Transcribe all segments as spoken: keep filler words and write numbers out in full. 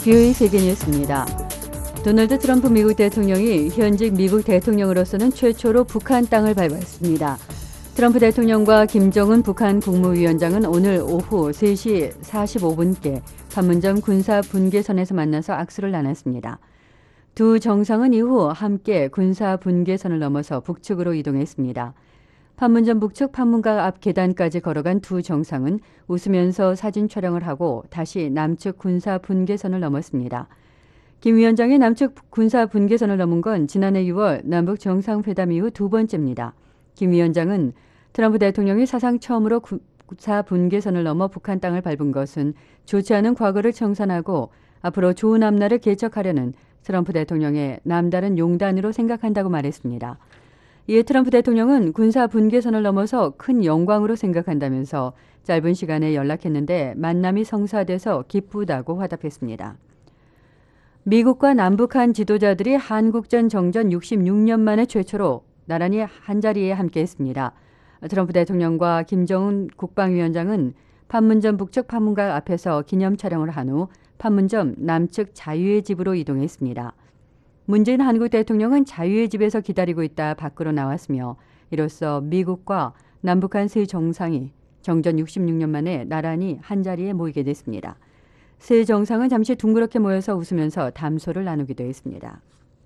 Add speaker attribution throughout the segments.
Speaker 1: 비오이 세계뉴스입니다. 도널드 트럼프 미국 대통령이 현직 미국 대통령으로서는 최초로 북한 땅을 밟았습니다. 트럼프 대통령과 김정은 북한 국무위원장은 오늘 오후 세 시 사십오 분께 판문점 군사 분계선에서 만나서 악수를 나눴습니다. 두 정상은 이후 함께 군사 분계선을 넘어서 북측으로 이동했습니다. 판문점 북측 판문각 앞 계단까지 걸어간 두 정상은 웃으면서 사진 촬영을 하고 다시 남측 군사 분계선을 넘었습니다. 김 위원장이 남측 군사 분계선을 넘은 건 지난해 유월 남북 정상회담 이후 두 번째입니다. 김 위원장은 트럼프 대통령이 사상 처음으로 군사 분계선을 넘어 북한 땅을 밟은 것은 좋지 않은 과거를 청산하고 앞으로 좋은 앞날을 개척하려는 트럼프 대통령의 남다른 용단으로 생각한다고 말했습니다. 이에 트럼프 대통령은 군사 분계선을 넘어서 큰 영광으로 생각한다면서 짧은 시간에 연락했는데 만남이 성사돼서 기쁘다고 화답했습니다. 미국과 남북한 지도자들이 한국전 정전 육십육 년 만에 최초로 나란히 한자리에 함께했습니다. 트럼프 대통령과 김정은 국방위원장은 판문점 북측 판문각 앞에서 기념 촬영을 한 후 판문점 남측 자유의 집으로 이동했습니다. 문재인 한국 대통령은 자유의 집에서 기다리고 있다 밖으로 나왔으며 이로써 미국과 남북한 세 정상이 정전 육십육 년 만에 나란히 한자리에 모이게 됐습니다. 세 정상은 잠시 둥그렇게 모여서 웃으면서 담소를 나누기도 했습니다.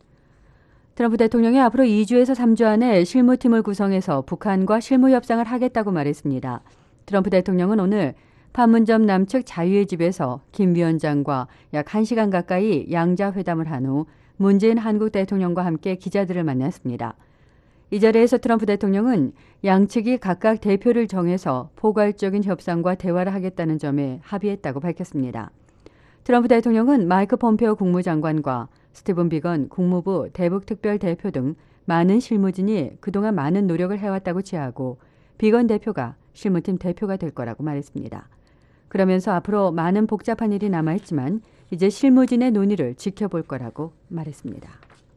Speaker 1: 트럼프 대통령이 앞으로 이 주에서 삼 주 안에 실무팀을 구성해서 북한과 실무 협상을 하겠다고 말했습니다. 트럼프 대통령은 오늘 판문점 남측 자유의 집에서 김 위원장과 약 한 시간 가까이 양자회담을 한 후 문재인 한국 대통령과 함께 기자들을 만났습니다. 이 자리에서 트럼프 대통령은 양측이 각각 대표를 정해서 포괄적인 협상과 대화를 하겠다는 점에 합의했다고 밝혔습니다. 트럼프 대통령은 마이크 폼페오 국무장관과 스티븐 비건 국무부 대북특별대표 등 많은 실무진이 그동안 많은 노력을 해왔다고 지하고 비건 대표가 실무팀 대표가 될 거라고 말했습니다. 그러면서 앞으로 많은 복잡한 일이 남아있지만 이제 실무진의 논의를 지켜볼 거라고 말했습니다.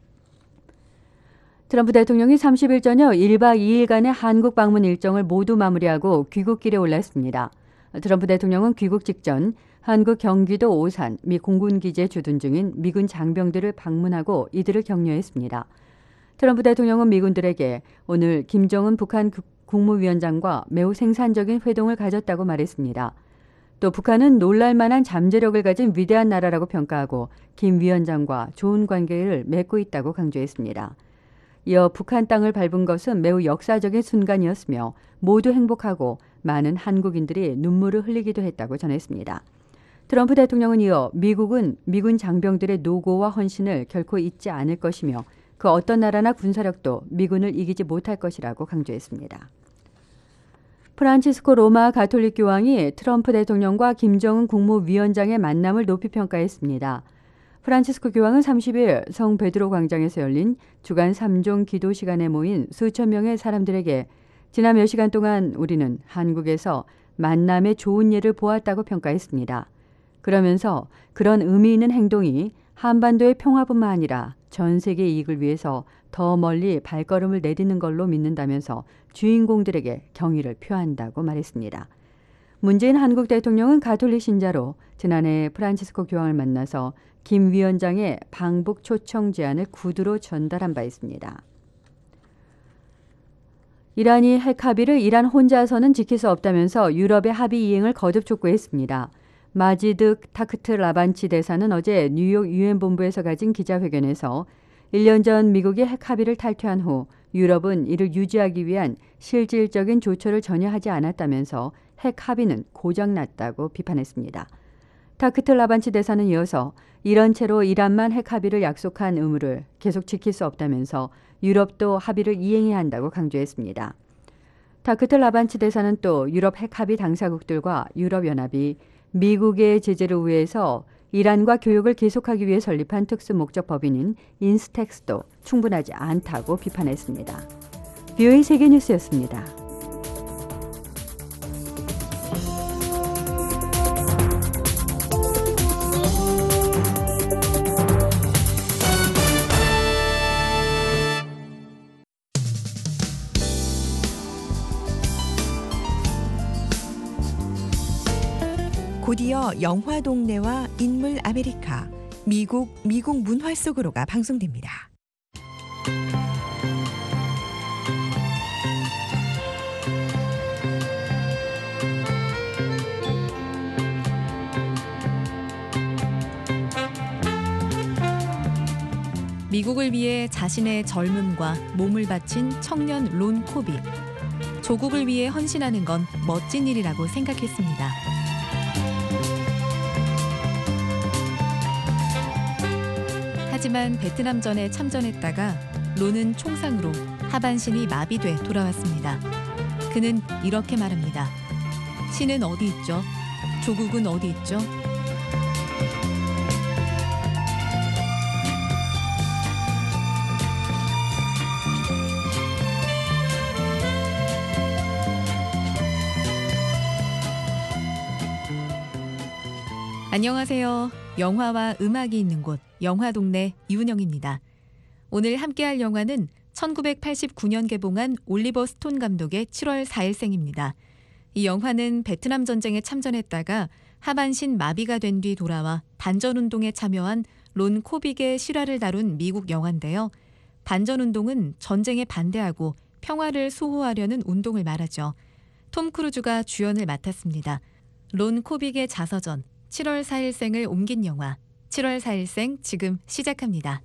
Speaker 1: 트럼프 대통령이 삼십 일 저녁 일 박 이 일간의 한국 방문 일정을 모두 마무리하고 귀국길에 올랐습니다. 트럼프 대통령은 귀국 직전 한국 경기도 오산 미 공군기지에 주둔 중인 미군 장병들을 방문하고 이들을 격려했습니다. 트럼프 대통령은 미군들에게 오늘 김정은 북한 국무위원장과 매우 생산적인 회동을 가졌다고 말했습니다. 또 북한은 놀랄만한 잠재력을 가진 위대한 나라라고 평가하고 김 위원장과 좋은 관계를 맺고 있다고 강조했습니다. 이어 북한 땅을 밟은 것은 매우 역사적인 순간이었으며 모두 행복하고 많은 한국인들이 눈물을 흘리기도 했다고 전했습니다. 트럼프 대통령은 이어 미국은 미군 장병들의 노고와 헌신을 결코 잊지 않을 것이며 그 어떤 나라나 군사력도 미군을 이기지 못할 것이라고 강조했습니다. 프란치스코 로마 가톨릭 교황이 트럼프 대통령과 김정은 국무위원장의 만남을 높이 평가했습니다. 프란치스코 교황은 삼십 일 성 베드로 광장에서 열린 주간 삼 종 기도 시간에 모인 수천 명의 사람들에게 지난 몇 시간 동안 우리는 한국에서 만남의 좋은 예를 보았다고 평가했습니다. 그러면서 그런 의미 있는 행동이 한반도의 평화뿐만 아니라 전 세계 이익을 위해서 더 멀리 발걸음을 내딛는 걸로 믿는다면서 주인공들에게 경의를 표한다고 말했습니다. 문재인 한국 대통령은 가톨릭 신자로 지난해 프란치스코 교황을 만나서 김 위원장의 방북 초청 제안을 구두로 전달한 바 있습니다. 이란이 핵 합의를 이란 혼자서는 지킬 수 없다면서 유럽의 합의 이행을 거듭 촉구했습니다. 마지드 타크트 라반치 대사는 어제 뉴욕 유엔 본부에서 가진 기자회견에서 일 년 전 미국이 핵 합의를 탈퇴한 후 유럽은 이를 유지하기 위한 실질적인 조처를 전혀 하지 않았다면서 핵 합의는 고장났다고 비판했습니다. 타크트 라반치 대사는 이어서 이런 채로 이란만 핵 합의를 약속한 의무를 계속 지킬 수 없다면서 유럽도 합의를 이행해야 한다고 강조했습니다. 타크트 라반치 대사는 또 유럽 핵 합의 당사국들과 유럽연합이 미국의 제재를 우회해서 이란과 교역을 계속하기 위해 설립한 특수 목적 법인인 인스텍스도 충분하지 않다고 비판했습니다. 비오이 세계뉴스였습니다.
Speaker 2: 곧이어 영화 동네와 인물 아메리카, 미국 미국 문화 속으로가 방송됩니다.
Speaker 3: 미국을 위해 자신의 젊음과 몸을 바친 청년 론 코빅. 조국을 위해 헌신하는 건 멋진 일이라고 생각했습니다. 하지만 베트남전에 참전했다가 론은 총상으로 하반신이 마비돼 돌아왔습니다. 그는 이렇게 말합니다. 신은 어디 있죠? 조국은 어디 있죠? 안녕하세요. 영화와 음악이 있는 곳 영화동네 이운영입니다. 오늘 함께할 영화는 천구백팔십구 년 개봉한 올리버 스톤 감독의 칠월 사일생입니다. 이 영화는 베트남 전쟁에 참전했다가 하반신 마비가 된 뒤 돌아와 반전운동에 참여한 론 코빅의 실화를 다룬 미국 영화인데요. 반전운동은 전쟁에 반대하고 평화를 수호하려는 운동을 말하죠. 톰 크루즈가 주연을 맡았습니다. 론 코빅의 자서전 칠월 사일생을 옮긴 영화 칠월 사일생 지금 시작합니다.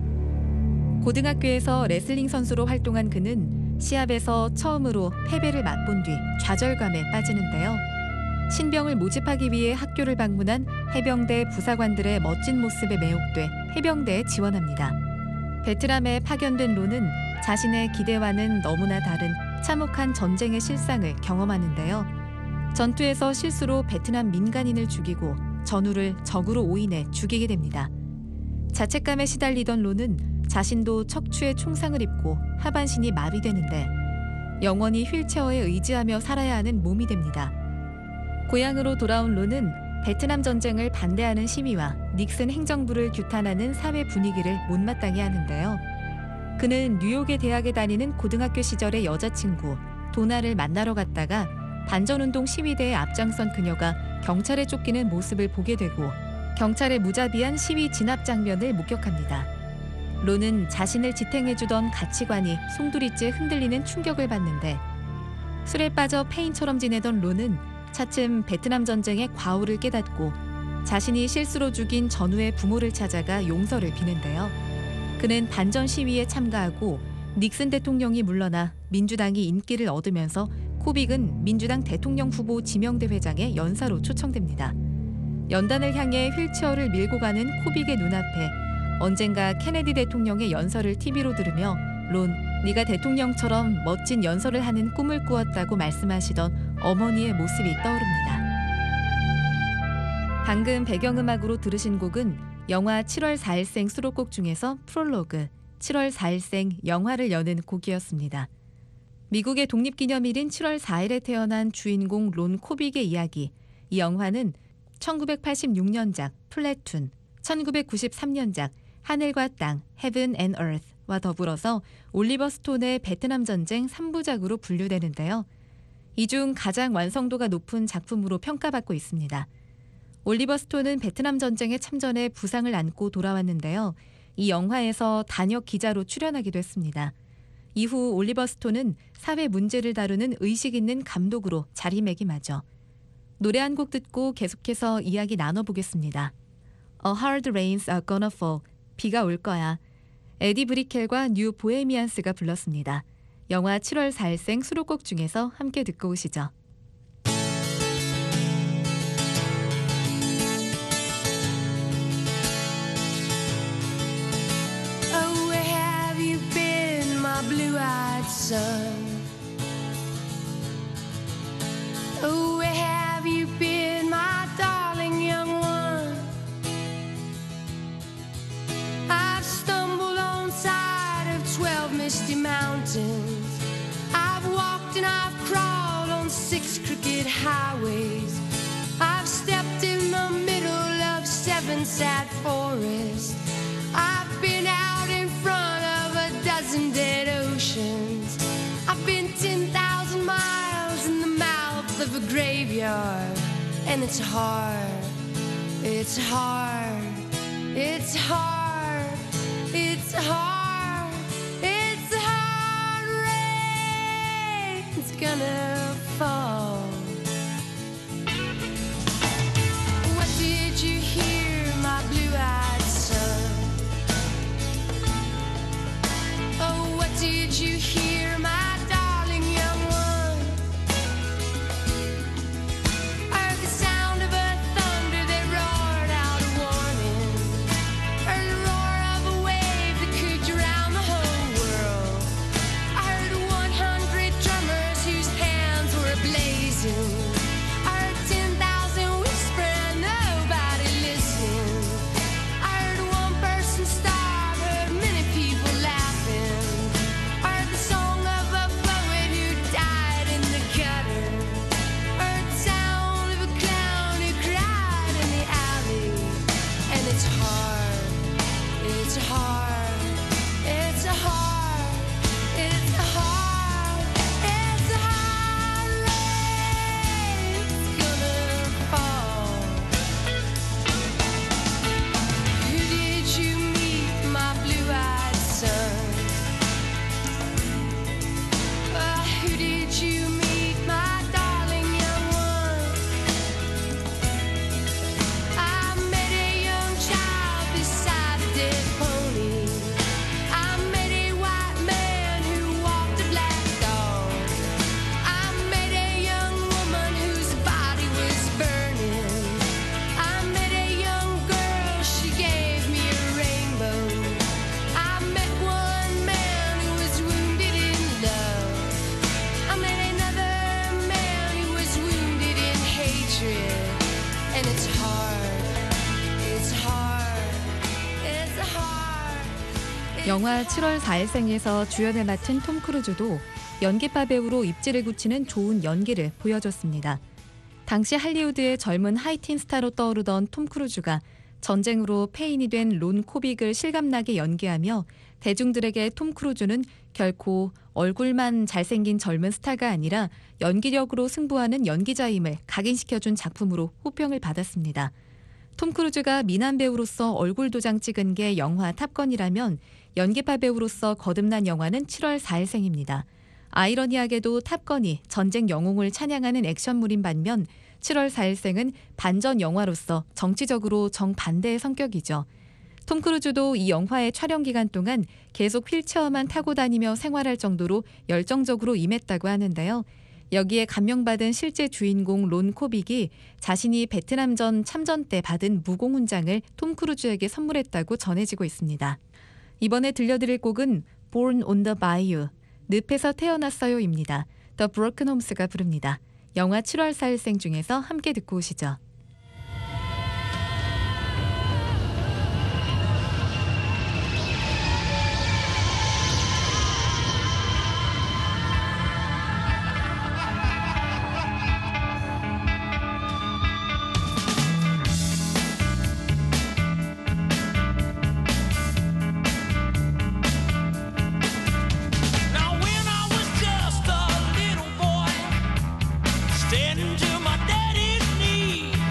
Speaker 3: 고등학교에서 레슬링 선수로 활동한 그는 시합에서 처음으로 패배를 맛본 뒤 좌절감에 빠지는데요. 신병을 모집하기 위해 학교를 방문한 해병대 부사관들의 멋진 모습에 매혹돼 해병대에 지원합니다. 베트남에 파견된 론은 자신의 기대와는 너무나 다른 참혹한 전쟁의 실상을 경험하는데요. 전투에서 실수로 베트남 민간인을 죽이고 전우를 적으로 오인해 죽이게 됩니다. 자책감에 시달리던 론은 자신도 척추에 총상을 입고 하반신이 마비되는데 영원히 휠체어에 의지하며 살아야 하는 몸이 됩니다. 고향으로 돌아온 론은 베트남 전쟁을 반대하는 시위와 닉슨 행정부를 규탄하는 사회 분위기를 못마땅해 하는데요. 그는 뉴욕의 대학에 다니는 고등학교 시절의 여자친구 도나를 만나러 갔다가 반전운동 시위대에 앞장선 그녀가 경찰에 쫓기는 모습을 보게 되고 경찰의 무자비한 시위 진압 장면을 목격합니다. 론은 자신을 지탱해주던 가치관이 송두리째 흔들리는 충격을 받는데 술에 빠져 폐인처럼 지내던 론은 차츰 베트남 전쟁의 과오를 깨닫고 자신이 실수로 죽인 전우의 부모를 찾아가 용서를 비는데요. 그는 반전 시위에 참가하고 닉슨 대통령이 물러나 민주당이 인기를 얻으면서 코빅은 민주당 대통령 후보 지명대회장에 연사로 초청됩니다. 연단을 향해 휠체어를 밀고 가는 코빅의 눈앞에 언젠가 케네디 대통령의 연설을 티비로 들으며 론, 네가 대통령처럼 멋진 연설을 하는 꿈을 꾸었다고 말씀하시던 어머니의 모습이 떠오릅니다. 방금 배경음악으로 들으신 곡은 영화 칠월 사일생 수록곡 중에서 프롤로그, 칠월 사일생 영화를 여는 곡이었습니다. 미국의 독립기념일인 칠월 사일에 태어난 주인공 론 코빅의 이야기. 이 영화는 천구백팔십육 년작 플래툰, 천구백구십삼 년작 하늘과 땅 Heaven and Earth와 더불어서 올리버 스톤의 베트남 전쟁 삼 부작으로 분류되는데요. 이 중 가장 완성도가 높은 작품으로 평가받고 있습니다. 올리버 스톤은 베트남 전쟁에 참전해 부상을 안고 돌아왔는데요. 이 영화에서 단역 기자로 출연하기도 했습니다. 이후 올리버 스톤은 사회 문제를 다루는 의식 있는 감독으로 자리매김하죠. 노래 한 곡 듣고 계속해서 이야기 나눠보겠습니다. A Hard Rains Are Gonna Fall, 비가 올 거야. 에디 브리켈과 뉴 보헤미안스가 불렀습니다. 영화 칠월 사일생 수록곡 중에서 함께 듣고 오시죠.
Speaker 4: Oh, where have you been, my blue-eyed son? Oh, where have you been, my darling young one? I've stumbled on side of twelve misty mountains. I've walked and I've crawled on six crooked highways. I've stepped in the middle of seven sad forests. I've been out in front of a dozen dead oceans. I've been ten thousand miles in the mouth of a graveyard. And it's hard, it's hard, It's hard, it's hard, it's hard. Rain's gonna fall. What did you hear, my blue-eyed son? Oh, what did you hear, my darling young one? Heard the sound of a thunder that roared out a warning. Heard the roar of a wave that could drown the whole world. I heard one hundred drummers whose hands were blazing. I heard ten thousand whispering, nobody listening. I heard one person starve, heard many people laughing. I heard the song of a poet who died in the gutter. Heard the sound of a clown who cried in the alley. And it's hard, it's hard, it's hard, it's hard, it's hard. Rain's gonna fall. Who did you meet, my blue-eyed son? Uh, who did you meet, my darling young one? I met a young child beside a dead pony. I met a white man who walked a black dog. I met a young woman whose body was burning. I met a young girl, she gave me a rainbow. I met one man who was wounded in love. I met another man who was wounded in hatred. And it's hard, it's hard, it's hard.
Speaker 3: 영화 칠월 사일생에서 주연을 맡은 톰 크루즈도 연기파 배우로 입지를 굳히는 좋은 연기를 보여줬습니다. 당시 할리우드의 젊은 하이틴 스타로 떠오르던 톰 크루즈가 전쟁으로 폐인이 된 론 코빅을 실감나게 연기하며 대중들에게 톰 크루즈는 결코 얼굴만 잘생긴 젊은 스타가 아니라 연기력으로 승부하는 연기자임을 각인시켜준 작품으로 호평을 받았습니다. 톰 크루즈가 미남 배우로서 얼굴 도장 찍은 게 영화 탑건이라면 연기파 배우로서 거듭난 영화는 칠월 사일생입니다. 아이러니하게도 탑건이 전쟁 영웅을 찬양하는 액션물인 반면 칠월 사일생은 반전 영화로서 정치적으로 정반대의 성격이죠. 톰 크루즈도 이 영화의 촬영 기간 동안 계속 휠체어만 타고 다니며 생활할 정도로 열정적으로 임했다고 하는데요. 여기에 감명받은 실제 주인공 론 코빅이 자신이 베트남전 참전 때 받은 무공훈장을 톰 크루즈에게 선물했다고 전해지고 있습니다. 이번에 들려드릴 곡은 Born on the Bayou, 늪에서 태어났어요입니다. The Broken Homes가 부릅니다. 영화 칠월 사일생 중에서 함께 듣고 오시죠.
Speaker 5: Now when I was just a little boy, standing to my daddy's knee,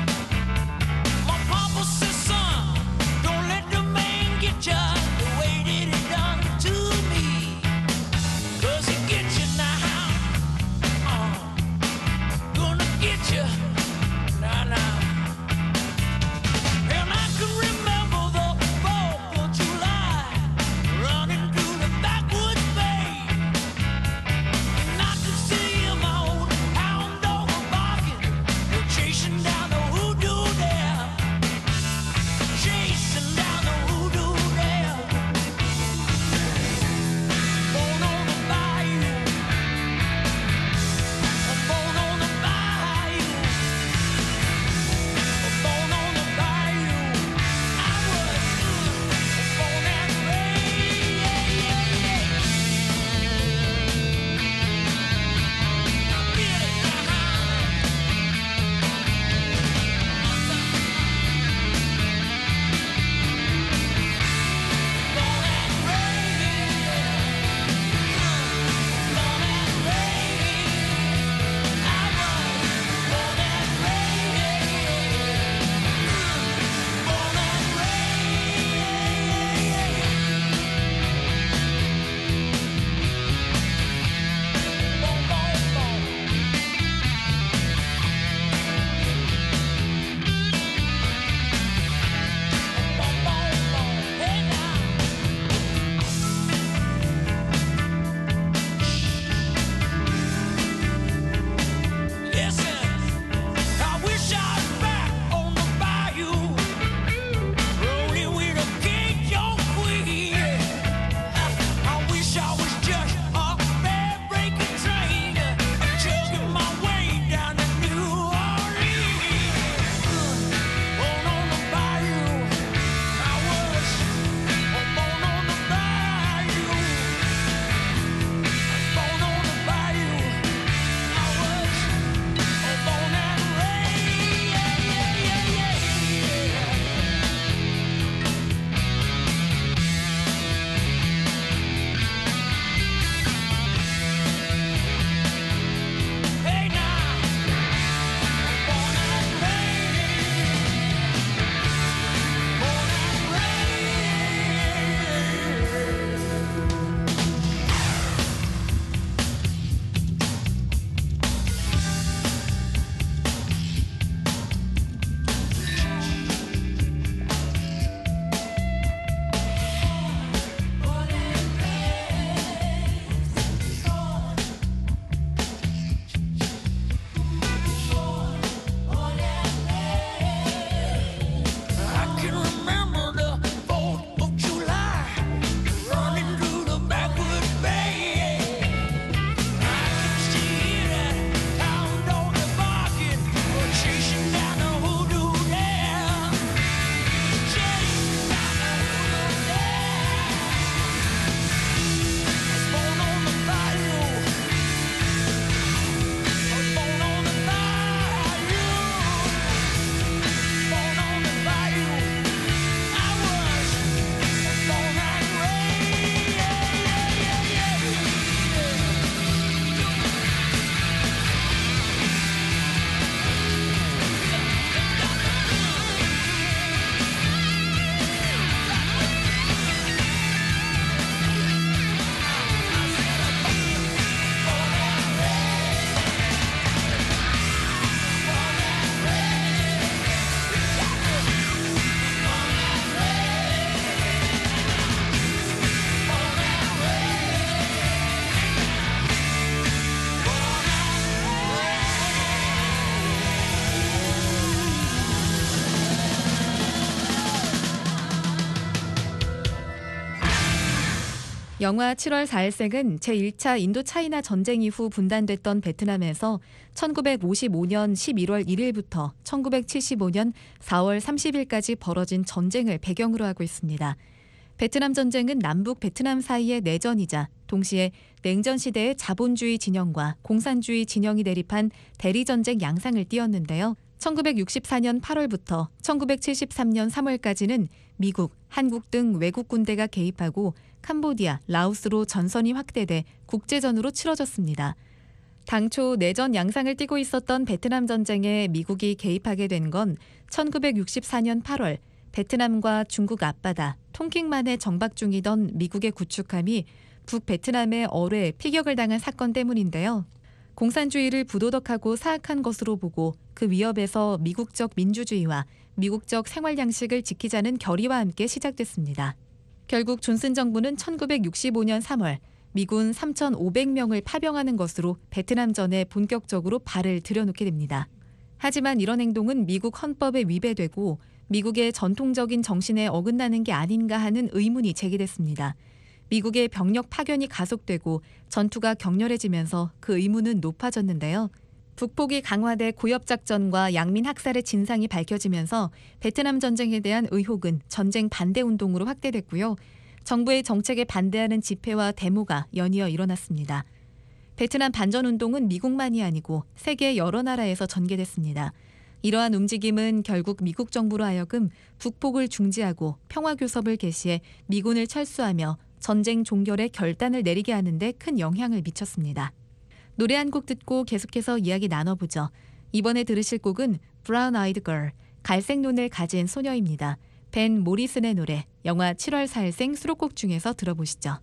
Speaker 3: 영화 칠월 사일생은 제일 차 인도차이나 전쟁 이후 분단됐던 베트남에서 천구백오십오년 십일월 일일부터 천구백칠십오년 사월 삼십일까지 벌어진 전쟁을 배경으로 하고 있습니다. 베트남 전쟁은 남북 베트남 사이의 내전이자 동시에 냉전 시대의 자본주의 진영과 공산주의 진영이 대립한 대리전쟁 양상을 띄었는데요. 천구백육십사년 팔월부터 천구백칠십삼년 삼월까지는 미국, 한국 등 외국 군대가 개입하고 캄보디아, 라오스로 전선이 확대돼 국제전으로 치러졌습니다. 당초 내전 양상을 띠고 있었던 베트남 전쟁에 미국이 개입하게 된 건 천구백육십사년 팔월 베트남과 중국 앞바다 통킹만에 정박 중이던 미국의 구축함이 북베트남의 어뢰 피격을 당한 사건 때문인데요. 공산주의를 부도덕하고 사악한 것으로 보고 그 위협에서 미국적 민주주의와 미국적 생활 양식을 지키자는 결의와 함께 시작됐습니다. 결국 존슨 정부는 천구백육십오년 삼월 미군 삼천오백 명을 파병하는 것으로 베트남전에 본격적으로 발을 들여놓게 됩니다. 하지만 이런 행동은 미국 헌법에 위배되고 미국의 전통적인 정신에 어긋나는 게 아닌가 하는 의문이 제기됐습니다. 미국의 병력 파견이 가속되고 전투가 격렬해지면서 그 의문은 높아졌는데요. 북폭이 강화돼 고엽작전과 양민 학살의 진상이 밝혀지면서 베트남 전쟁에 대한 의혹은 전쟁 반대 운동으로 확대됐고요. 정부의 정책에 반대하는 집회와 데모가 연이어 일어났습니다. 베트남 반전 운동은 미국만이 아니고 세계 여러 나라에서 전개됐습니다. 이러한 움직임은 결국 미국 정부로 하여금 북폭을 중지하고 평화교섭을 개시해 미군을 철수하며 전쟁 종결의 결단을 내리게 하는 데 큰 영향을 미쳤습니다. 노래 한 곡 듣고 계속해서 이야기 나눠보죠. 이번에 들으실 곡은 Brown Eyed Girl, 갈색 눈을 가진 소녀입니다. 벤 모리슨의 노래, 영화 칠월 사일생 수록곡 중에서 들어보시죠.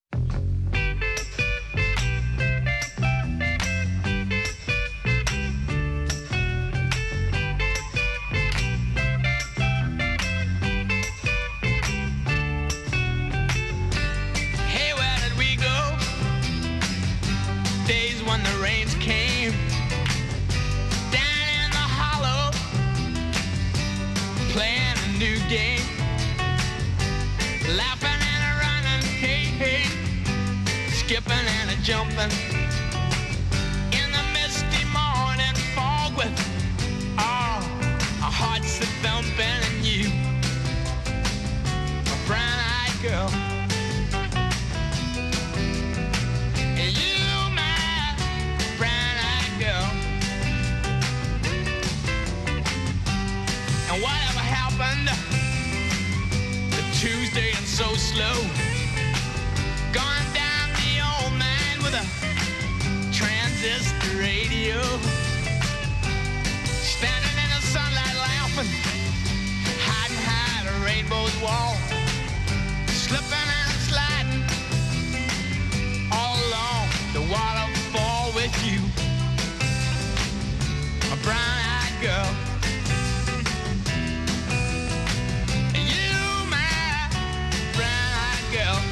Speaker 5: Hey, where did we go? Days when the rains came down in the hollow, playing a new game, laughing and a running, hey, hey, skipping and a jumping in the misty morning fog with all our hearts a thumping, and you, a brown-eyed girl. And you, my brown-eyed girl. And whatever happened to Tuesday and so slow, gone down the old man with a transistor radio, standing in the sunlight laughing, hiding behind a rainbow's wall, slipping and sliding all along the waterfall with you, a brown-eyed girl. And you, my brown-eyed girl.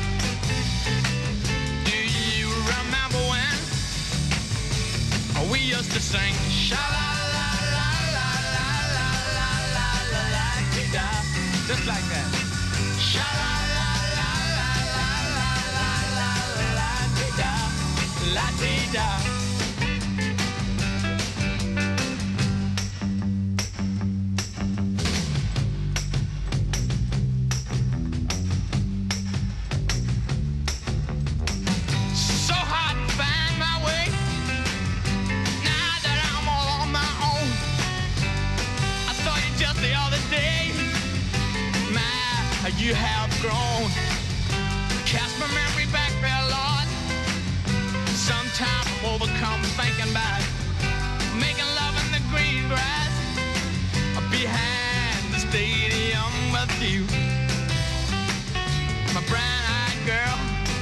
Speaker 5: Do you remember when we used to sing sha la la la la la la la la la la dee da, just like that. Sha la la la la la la la la la la dee da, la dee da. So hard to find my way now that I'm all on my own. I saw you just the other day. My, how you have grown. Cast my memory back there, Lord. Sometimes I'm overcome thinking about making love in the green grass behind the stadium with you, my brown-eyed girl.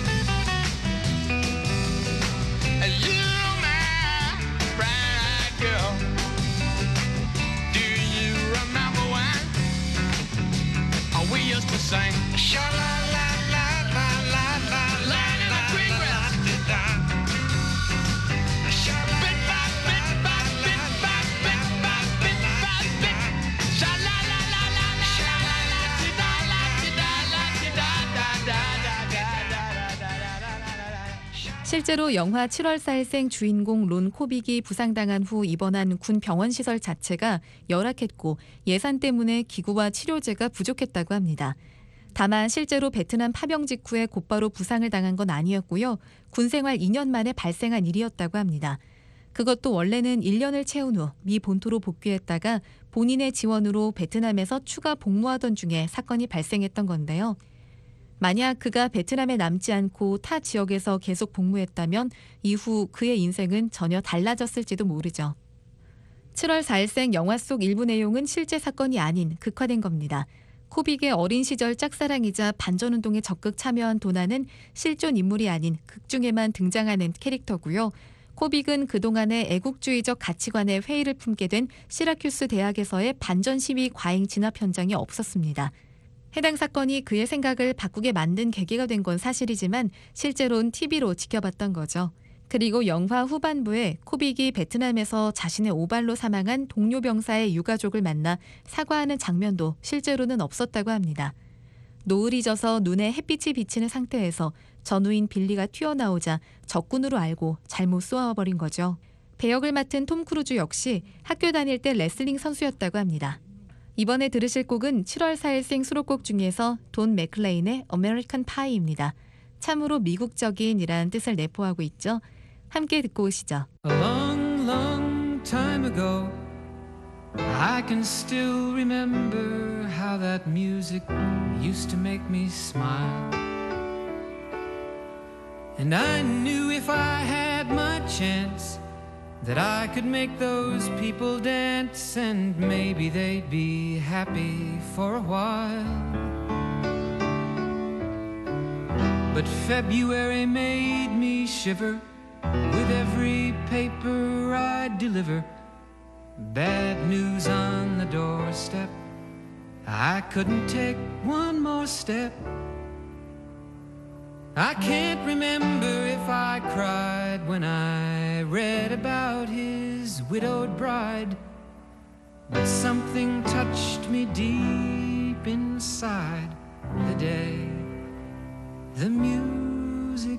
Speaker 5: And you, my brown-eyed girl. Do you remember when we used to sing sha la la la la la la la la la la la la la la la la la la
Speaker 3: 실제로 영화 칠월 사일생 주인공 론 코빅이 부상당한 후 입원한 군 병원 시설 자체가 열악했고 예산 때문에 기구와 치료제가 부족했다고 합니다. 다만 실제로 베트남 파병 직후에 곧바로 부상을 당한 건 아니었고요. 군 생활 이 년 만에 발생한 일이었다고 합니다. 그것도 원래는 일 년을 채운 후 미 본토로 복귀했다가 본인의 지원으로 베트남에서 추가 복무하던 중에 사건이 발생했던 건데요. 만약 그가 베트남에 남지 않고 타 지역에서 계속 복무했다면 이후 그의 인생은 전혀 달라졌을지도 모르죠. 칠월 사일생 영화 속 일부 내용은 실제 사건이 아닌 극화된 겁니다. 코빅의 어린 시절 짝사랑이자 반전운동에 적극 참여한 도나는 실존 인물이 아닌 극 중에만 등장하는 캐릭터고요. 코빅은 그동안의 애국주의적 가치관에 회의를 품게 된 시라큐스 대학에서의 반전 시위 과잉 진압 현장이 없었습니다. 해당 사건이 그의 생각을 바꾸게 만든 계기가 된 건 사실이지만 실제로는 티비로 지켜봤던 거죠. 그리고 영화 후반부에 코빅이 베트남에서 자신의 오발로 사망한 동료 병사의 유가족을 만나 사과하는 장면도 실제로는 없었다고 합니다. 노을이 져서 눈에 햇빛이 비치는 상태에서 전우인 빌리가 튀어나오자 적군으로 알고 잘못 쏘아버린 거죠. 배역을 맡은 톰 크루즈 역시 학교 다닐 때 레슬링 선수였다고 합니다. 이번에 들으실 곡은 칠월 사일생 수록곡 중에서 돈 맥클레인의 아메리칸 파이입니다. 참으로 미국적인이란 뜻을 내포하고 있죠. 함께 듣고 오시죠.
Speaker 6: A long, long time ago, I can still remember how that music used to make me smile. And I knew if I had my chance that I could make those people dance, and maybe they'd be happy for a while. But February made me shiver with every paper I deliver. Bad news on the doorstep, I couldn't take one more step. I can't remember if I cried when I read about his widowed bride, but something touched me deep inside the day the music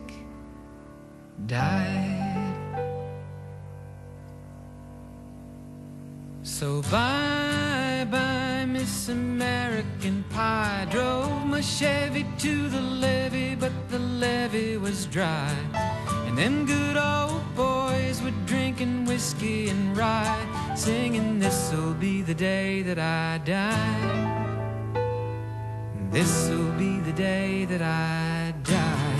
Speaker 6: died. So bye bye Miss American Pie. Drove my Chevy to the levee, but the levee was dry. And them good old boys were drinking whiskey and rye, singing this'll be the day that I die. This'll be the day that I die.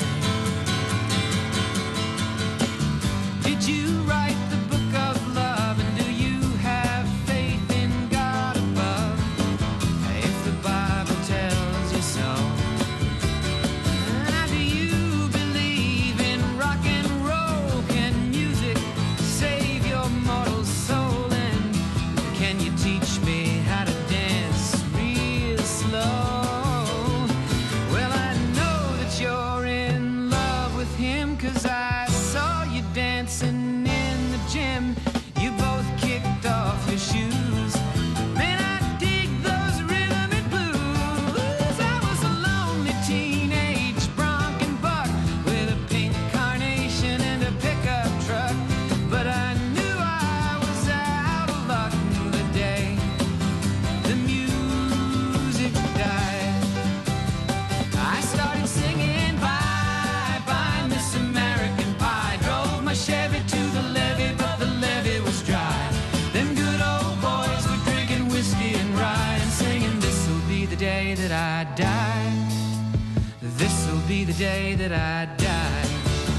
Speaker 6: Did you write the book of love, and do you have faith in God above? If the Bible tells you so. Ah, do you believe in rock and roll? Can music save your mortal soul? And can you teach me how to dance real slow? Well, I know that you're in love with him, 'cause I saw you dancing in the gym. You both kicked off your shoes. Man, I dig those rhythm and blues. I was a lonely teenage bronc and buck with a pink carnation and a pickup truck, but I knew I was out of luck the day the music died. I started singing bye bye Miss American Pie. Drove my Chevy to the levee, but the levee was dry. Them good old boys were drinking whiskey and rye, and singing this'll be the day that I die. This'll be the day that I die.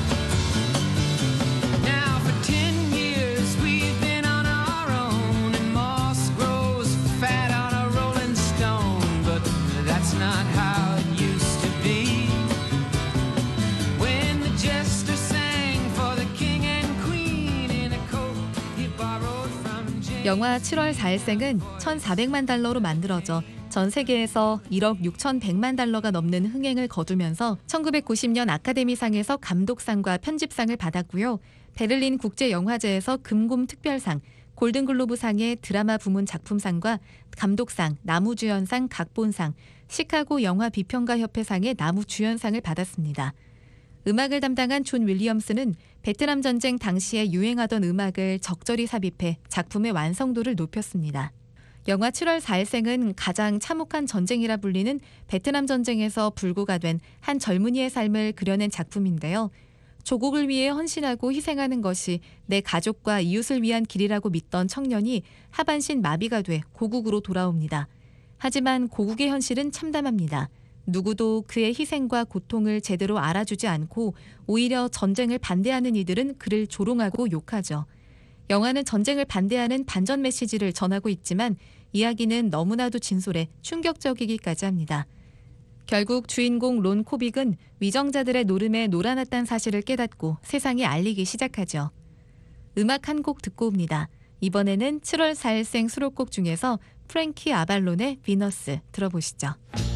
Speaker 6: Now for ten years we've been on our own, and moss grows fat on a rolling stone, but that's not how it used to be. When the jester sang for the king and queen in a coat he borrowed from James.
Speaker 3: 영화 칠월 사일생은 천사백만 달러로 만들어져 전 세계에서 일억 육천백만 달러가 넘는 흥행을 거두면서 천구백구십 년 아카데미상에서 감독상과 편집상을 받았고요. 베를린 국제영화제에서 금곰 특별상, 골든글로브상의 드라마 부문 작품상과 감독상, 나무주연상, 각본상, 시카고 영화비평가협회상의 나무주연상을 받았습니다. 음악을 담당한 존 윌리엄스는 베트남 전쟁 당시에 유행하던 음악을 적절히 삽입해 작품의 완성도를 높였습니다. 영화 칠월 사일생은 가장 참혹한 전쟁이라 불리는 베트남 전쟁에서 불구가 된 한 젊은이의 삶을 그려낸 작품인데요. 조국을 위해 헌신하고 희생하는 것이 내 가족과 이웃을 위한 길이라고 믿던 청년이 하반신 마비가 돼 고국으로 돌아옵니다. 하지만 고국의 현실은 참담합니다. 누구도 그의 희생과 고통을 제대로 알아주지 않고 오히려 전쟁을 반대하는 이들은 그를 조롱하고 욕하죠. 영화는 전쟁을 반대하는 반전 메시지를 전하고 있지만 이야기는 너무나도 진솔해 충격적이기까지 합니다. 결국 주인공 론 코빅은 위정자들의 노름에 놀아났다는 사실을 깨닫고 세상에 알리기 시작하죠. 음악 한 곡 듣고 옵니다. 이번에는 칠월 사일생 수록곡 중에서 프랭키 아발론의 비너스 들어보시죠.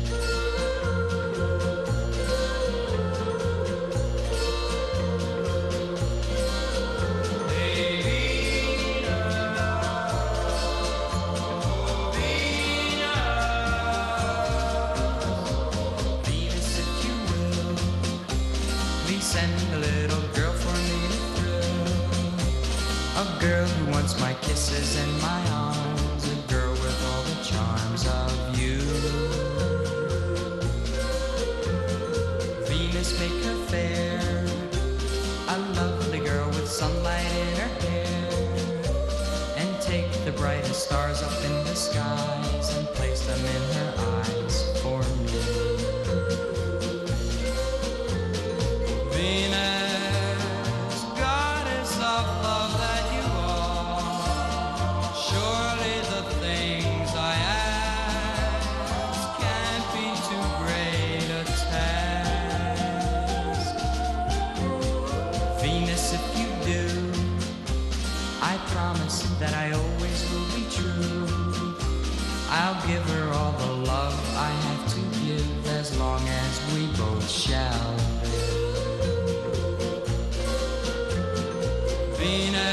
Speaker 6: Send a little girl for me to thrill. A girl who wants my kisses and my arms. A girl with all the charms of you. Venus, make her fair. A lovely girl with sunlight in her hair. And take the brightest stars up in the skies and place them in her eyes for me. Venus, goddess of love that you are, surely the things I ask can't be too great a task. Venus, if you do, I promise that I always will be true. I'll give her all the love I have to give as long as we both shall live. Venus,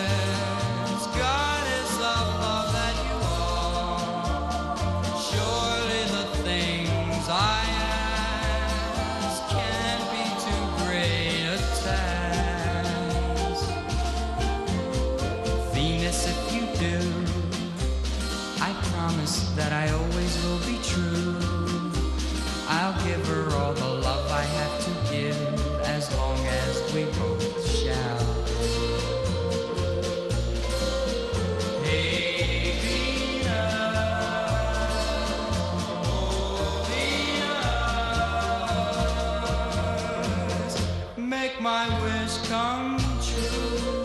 Speaker 6: goddess of love that you are, surely the things I ask can't be too great a task. Venus, if you do, I promise that I always will be true. I'll give her all the love I have to give as long as we both shall. Make my wish come true.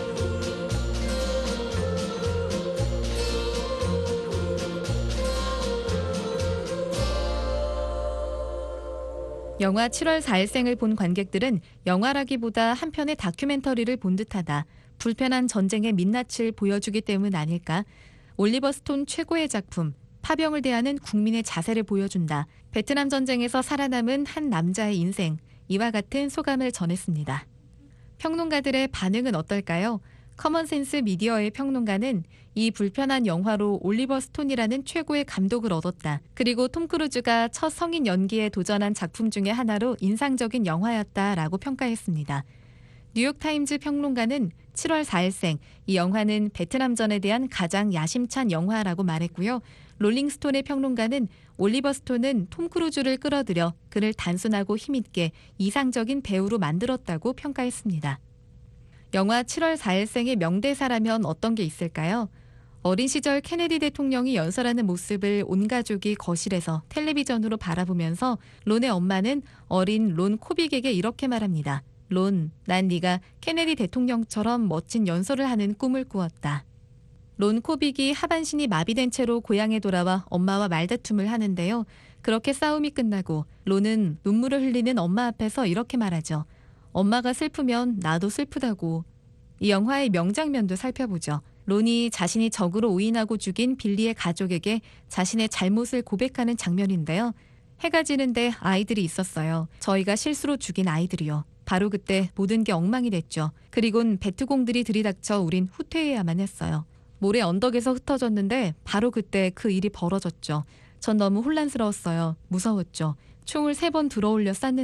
Speaker 3: 영화 칠월 사일생을 본 관객들은 영화라기보다 한 편의 다큐멘터리를 본 듯하다. 불편한 전쟁의 민낯을 보여주기 때문 아닐까? 올리버 스톤 최고의 작품, 파병을 대하는 국민의 자세를 보여준다. 베트남 전쟁에서 살아남은 한 남자의 인생, 이와 같은 소감을 전했습니다. 평론가들의 반응은 어떨까요? 커먼센스 미디어의 평론가는 이 불편한 영화로 올리버 스톤이라는 최고의 감독을 얻었다. 그리고 톰 크루즈가 첫 성인 연기에 도전한 작품 중에 하나로 인상적인 영화였다라고 평가했습니다. 뉴욕타임즈 평론가는 칠월 사일생, 이 영화는 베트남전에 대한 가장 야심찬 영화라고 말했고요. 롤링스톤의 평론가는 올리버 스톤은 톰 크루즈를 끌어들여 그를 단순하고 힘있게 이상적인 배우로 만들었다고 평가했습니다. 영화 칠월 사일생의 명대사라면 어떤 게 있을까요? 어린 시절 케네디 대통령이 연설하는 모습을 온 가족이 거실에서 텔레비전으로 바라보면서 론의 엄마는 어린 론 코빅에게 이렇게 말합니다. 론, 난 네가 케네디 대통령처럼 멋진 연설을 하는 꿈을 꾸었다. 론 코빅이 하반신이 마비된 채로 고향에 돌아와 엄마와 말다툼을 하는데요. 그렇게 싸움이 끝나고 론은 눈물을 흘리는 엄마 앞에서 이렇게 말하죠. 엄마가 슬프면 나도 슬프다고. 이 영화의 명장면도 살펴보죠. 론이 자신이 적으로 오인하고 죽인 빌리의 가족에게 자신의 잘못을 고백하는 장면인데요. 해가 지는데 아이들이 있었어요. 저희가 실수로 죽인 아이들이요. 바로 그때 모든 게 엉망이 됐죠. 그리곤 베트공들이 들이닥쳐 우린 후퇴해야만 했어요. 모래 언덕에서 흩어졌는데 바로 그때 그 일이 벌어졌죠. 전 너무 혼란스러웠어요. 무서웠죠. 총을 세 번 들어올려 쐈는데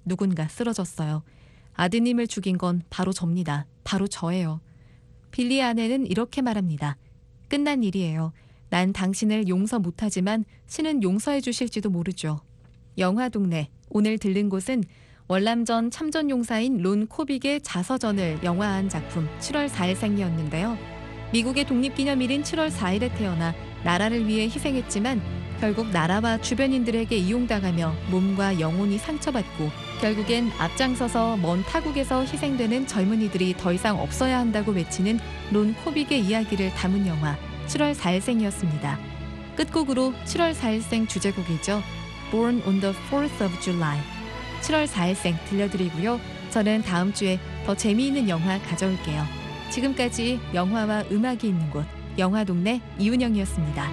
Speaker 3: 누군가 쓰러졌어요. 아드님을 죽인 건 바로 접니다. 바로 저예요. 빌리의 아내는 이렇게 말합니다. 끝난 일이에요. 난 당신을 용서 못하지만 신은 용서해 주실지도 모르죠. 영화동네, 오늘 들른 곳은 월남전 참전용사인 론 코빅의 자서전을 영화화한 작품 칠월 사일생이었는데요. 미국의 독립기념일인 칠월 사일에 태어나 나라를 위해 희생했지만 결국 나라와 주변인들에게 이용당하며 몸과 영혼이 상처받고 결국엔 앞장서서 먼 타국에서 희생되는 젊은이들이 더 이상 없어야 한다고 외치는 론 코빅의 이야기를 담은 영화 칠월 사일생이었습니다. 끝곡으로 칠월 사일생 주제곡이죠. Born on the fourth of July. 칠월 사일생 들려드리고요. 저는 다음 주에 더 재미있는 영화 가져올게요. 지금까지 영화와 음악이 있는 곳 영화동네 이은영이었습니다.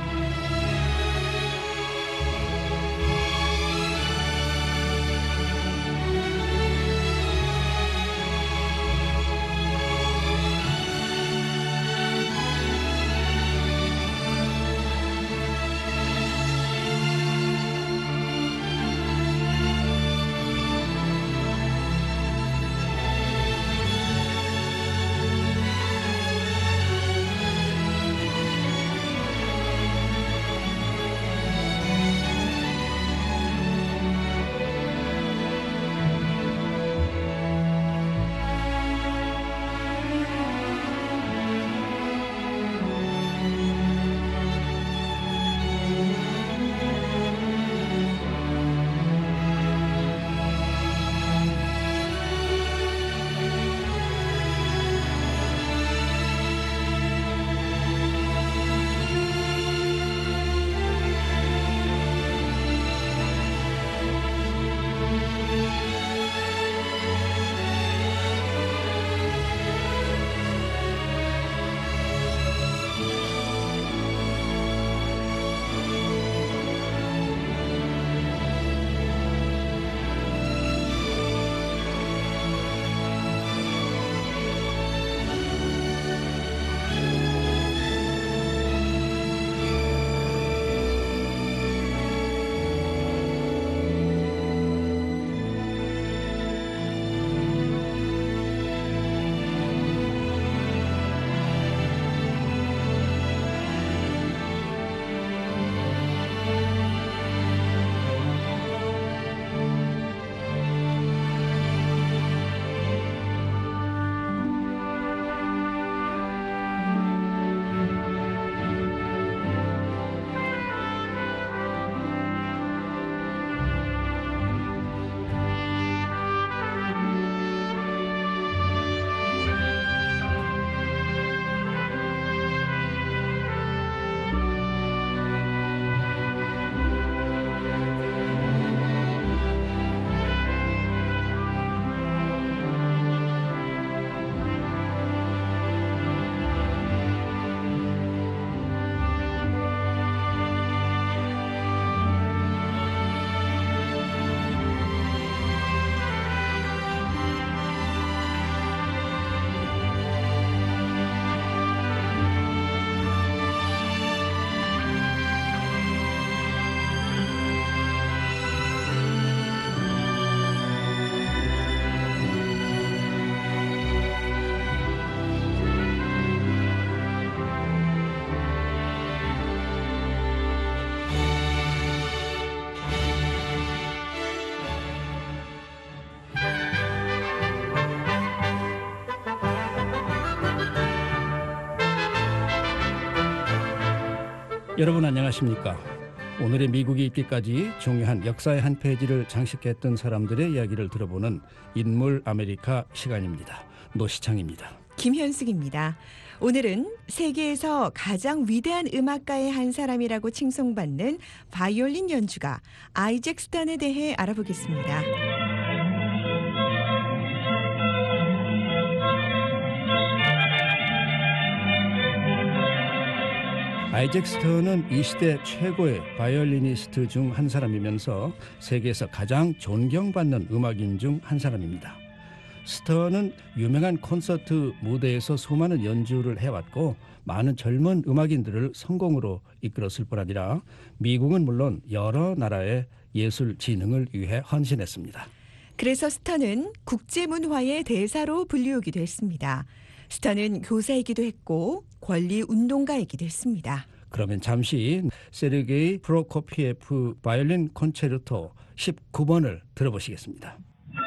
Speaker 7: 여러분 안녕하십니까? 오늘의 미국이 있기까지 중요한 역사의 한 페이지를 장식했던 사람들의 이야기를 들어보는 인물 아메리카 시간입니다. 노시창입니다.
Speaker 2: 김현숙입니다. 오늘은 세계에서 가장 위대한 음악가의 한 사람이라고 칭송받는 바이올린 연주가 아이잭 스탄에 대해 알아보겠습니다.
Speaker 7: 아이잭 스턴은 이 시대 최고의 바이올리니스트 중 한 사람이면서 세계에서 가장 존경받는 음악인 중 한 사람입니다. 스턴은 유명한 콘서트 무대에서 수많은 연주를 해왔고 많은 젊은 음악인들을 성공으로 이끌었을 뿐 아니라 미국은 물론 여러 나라의 예술 진흥을 위해 헌신했습니다.
Speaker 2: 그래서 스턴은 국제문화의 대사로 불리우기도 했습니다. 스턴은 교사이기도 했고 권리 운동가이기도 했습니다.
Speaker 7: 그러면 잠시 세르게이 프로코피에프 바이올린 콘체르토 십구 번을 들어보시겠습니다.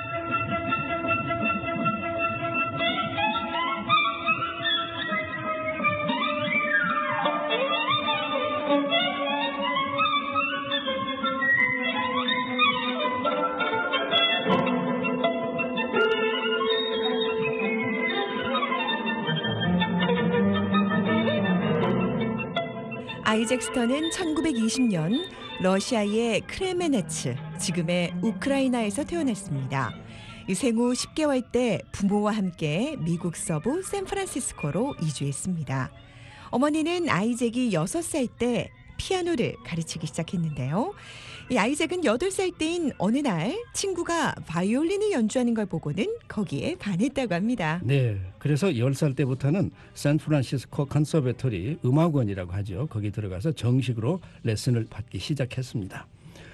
Speaker 2: 아이잭 스턴은 천구백이십 년 러시아의 크레메네츠, 지금의 우크라이나에서 태어났습니다. 생후 십 개월 때 부모와 함께 미국 서부 샌프란시스코로 이주했습니다. 어머니는 아이잭이 여섯 살 때 피아노를 가르치기 시작했는데요. 이 아이잭은 여덟 살 때인 어느 날 친구가 바이올린을 연주하는 걸 보고는 거기에 반했다고 합니다.
Speaker 7: 네, 그래서 열 살 때부터는 샌프란시스코 컨서베토리 음악원이라고 하죠. 거기 들어가서 정식으로 레슨을 받기 시작했습니다.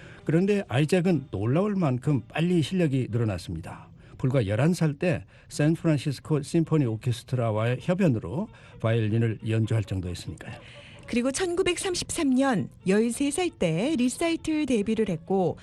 Speaker 7: 그런데 아이잭은 놀라울 만큼 빨리 실력이 늘어났습니다. 불과 열한 살 때 샌프란시스코 심포니 오케스트라와의 협연으로 바이올린을 연주할 정도였으니까요.
Speaker 2: 그리고 천구백삼십삼 년 열세 살 때 리사이틀 데뷔를 했고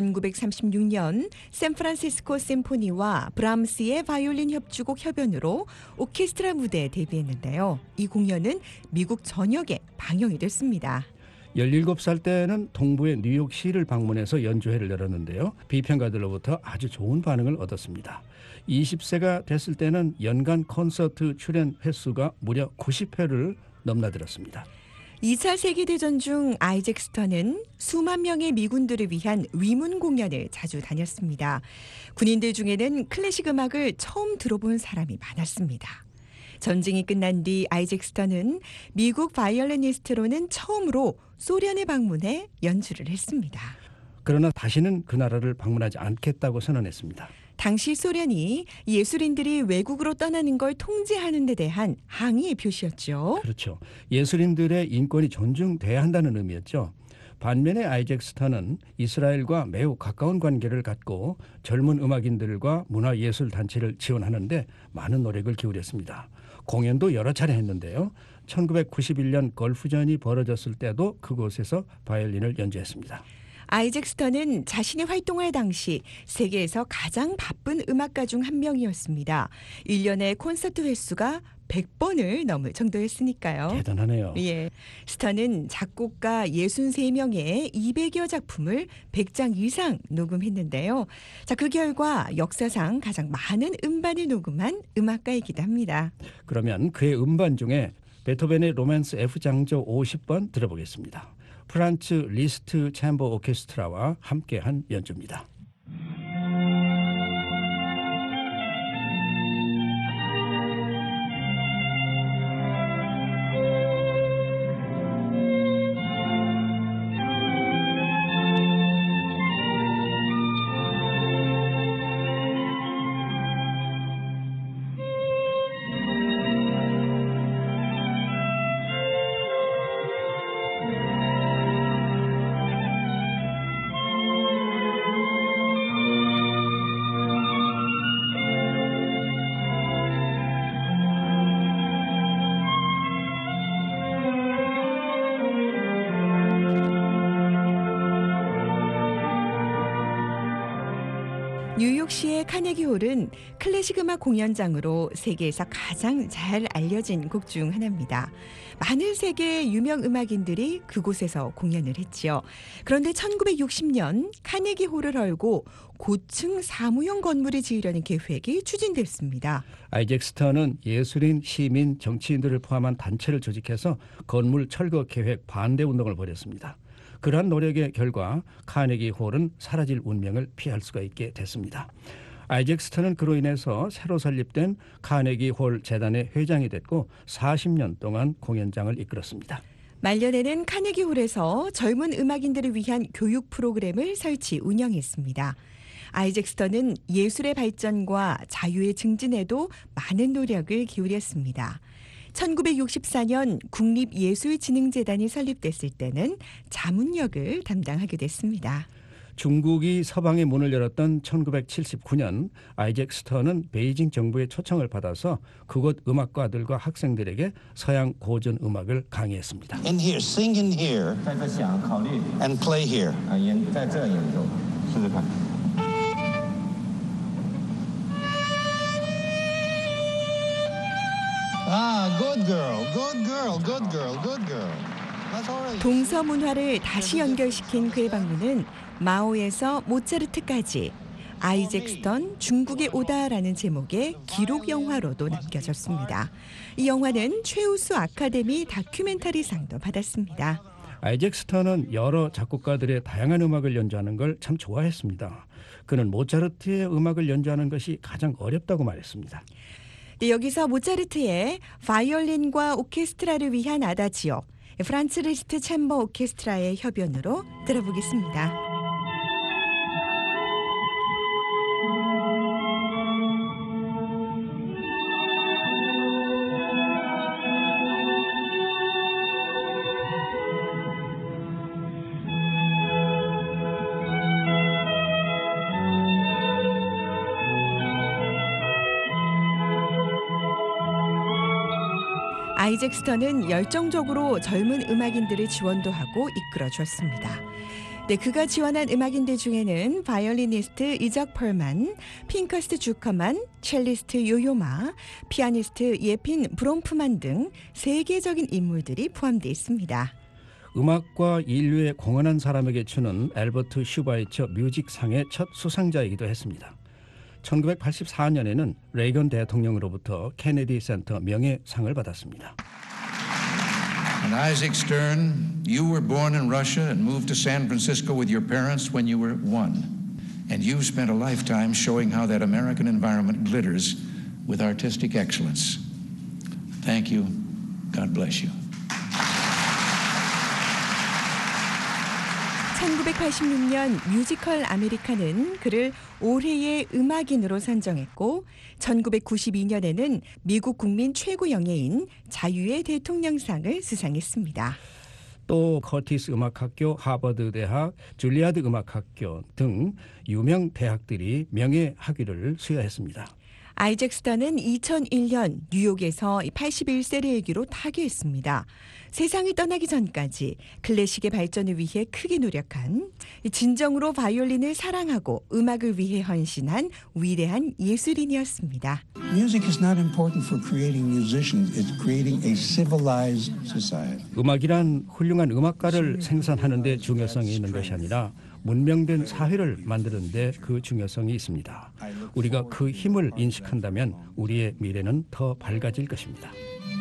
Speaker 2: 천구백삼십육 년 샌프란시스코 심포니와 브람스의 바이올린 협주곡 협연으로 오케스트라 무대에 데뷔했는데요. 이 공연은 미국 전역에 방영이 됐습니다.
Speaker 7: 열일곱 살 때는 동부의 뉴욕시를 방문해서 연주회를 열었는데요. 비평가들로부터 아주 좋은 반응을 얻었습니다. 이십 세가 됐을 때는 연간 콘서트 출연 횟수가 무려 구십 회를 넘나들었습니다.
Speaker 2: 이 차 세계대전 중 아이잭 스턴은 수만 명의 미군들을 위한 위문 공연을 자주 다녔습니다. 군인들 중에는 클래식 음악을 처음 들어본 사람이 많았습니다. 전쟁이 끝난 뒤 아이잭 스턴은 미국 바이올리니스트로는 처음으로 소련에 방문해 연주를 했습니다.
Speaker 7: 그러나 다시는 그 나라를 방문하지 않겠다고 선언했습니다.
Speaker 2: 당시 소련이 예술인들이 외국으로 떠나는 걸 통제하는 데 대한 항의의 표시였죠.
Speaker 7: 그렇죠. 예술인들의 인권이 존중돼야 한다는 의미였죠. 반면에 아이잭 스턴은 이스라엘과 매우 가까운 관계를 갖고 젊은 음악인들과 문화예술단체를 지원하는 데 많은 노력을 기울였습니다. 공연도 여러 차례 했는데요. 천구백구십일 년 걸프전이 벌어졌을 때도 그곳에서 바이올린을 연주했습니다.
Speaker 2: 아이잭 스턴은 자신이 활동할 당시 세계에서 가장 바쁜 음악가 중 한 명이었습니다. 일 년에 콘서트 횟수가 백 번을 넘을 정도였으니까요.
Speaker 7: 대단하네요.
Speaker 2: 예, 스턴은 작곡가 예순세 명의 이백여 작품을 백 장 이상 녹음했는데요. 자, 그 결과 역사상 가장 많은 음반을 녹음한 음악가이기도 합니다.
Speaker 7: 그러면 그의 음반 중에 베토벤의 로맨스 F장조 오십 번 들어보겠습니다. 프란츠 리스트 챔버 오케스트라와 함께한 연주입니다.
Speaker 2: 뉴욕시의 카네기 홀은 클래식 음악 공연장으로 세계에서 가장 잘 알려진 곡 중 하나입니다. 많은 세계의 유명 음악인들이 그곳에서 공연을 했지요. 그런데 천구백육십 년 카네기 홀을 헐고 고층 사무용 건물을 지으려는 계획이 추진됐습니다.
Speaker 7: 아이잭 스턴은 예술인, 시민, 정치인들을 포함한 단체를 조직해서 건물 철거 계획 반대 운동을 벌였습니다. 그러한 노력의 결과 카네기 홀은 사라질 운명을 피할 수가 있게 됐습니다. 아이잭 스턴은 그로 인해서 새로 설립된 카네기 홀 재단의 회장이 됐고 사십 년 동안 공연장을 이끌었습니다.
Speaker 2: 말년에는 카네기 홀에서 젊은 음악인들을 위한 교육 프로그램을 설치 운영했습니다. 아이잭 스턴은 예술의 발전과 자유의 증진에도 많은 노력을 기울였습니다. 천구백육십사 년 국립예술진흥재단이 설립됐을 때는 자문역을 담당하게 됐습니다.
Speaker 7: 중국이 서방의 문을 열었던 천구백칠십구 년 아이잭 스턴은 베이징 정부의 초청을 받아서 그곳 음악가들과 학생들에게 서양 고전 음악을 강의했습니다.
Speaker 8: In here, sing in here, and play here. Ah, good girl, good girl, good girl, good girl. That's all right.
Speaker 2: 동서 문화를 다시 연결시킨 그의 방문은 마오에서 모차르트까지 아이잭 스턴 중국에 오다라는 제목의 기록 영화로도 남겨졌습니다. 이 영화는 최우수 아카데미 다큐멘터리상도 받았습니다.
Speaker 7: 아이잭 스턴은 여러 작곡가들의 다양한 음악을 연주하는 걸 참 좋아했습니다. 그는 모차르트의 음악을 연주하는 것이 가장 어렵다고 말했습니다.
Speaker 2: 네, 여기서 모차르트의 바이올린과 오케스트라를 위한 아다지오, 프란츠 리스트 챔버 오케스트라의 협연으로 들어보겠습니다. 아이잭 스턴은 열정적으로 젊은 음악인들을 지원도 하고 이끌어 주었습니다. 네, 그가 지원한 음악인들 중에는 바이올리니스트 이적 펄만, 핑커스트 주커만, 첼리스트 요요마, 피아니스트 예핀 브롬프만 등 세계적인 인물들이 포함되어 있습니다.
Speaker 7: 음악과 인류에 공헌한 사람에게 주는 엘버트 슈바이처 뮤직상의 첫 수상자이기도 했습니다. 천구백팔십사 년에는 레이건 대통령으로부터 케네디 센터 명예상을 받았습니다.
Speaker 8: And Isaac Stern, you were born in Russia and moved to San Francisco with your parents when you were one. And you've spent a lifetime showing how that American environment glitters with artistic excellence. Thank you. God bless you.
Speaker 2: 천구백팔십육 년 뮤지컬 아메리카는 그를 올해의 음악인으로 선정했고 천구백구십이 년에는 미국 국민 최고 영예인 자유의 대통령상을 수상했습니다.
Speaker 7: 또 커티스 음악학교, 하버드 대학, 줄리아드 음악학교 등 유명 대학들이 명예 학위를 수여했습니다.
Speaker 2: 아이잭 스턴은 이천일 년 뉴욕에서 팔십일 세를 일기로 타계했습니다. 세상을 떠나기 전까지 클래식의 발전을 위해 크게 노력한, 진정으로 바이올린을 사랑하고 음악을 위해 헌신한 위대한 예술인이었습니다.
Speaker 9: Music is not important for creating musicians. It's creating a civilized society.
Speaker 7: 음악이란 훌륭한 음악가를 생산하는 데 중요성이 있는 것이 아니라 문명된 사회를 만드는 데 그 중요성이 있습니다. 우리가 그 힘을 인식한다면 우리의 미래는 더 밝아질 것입니다.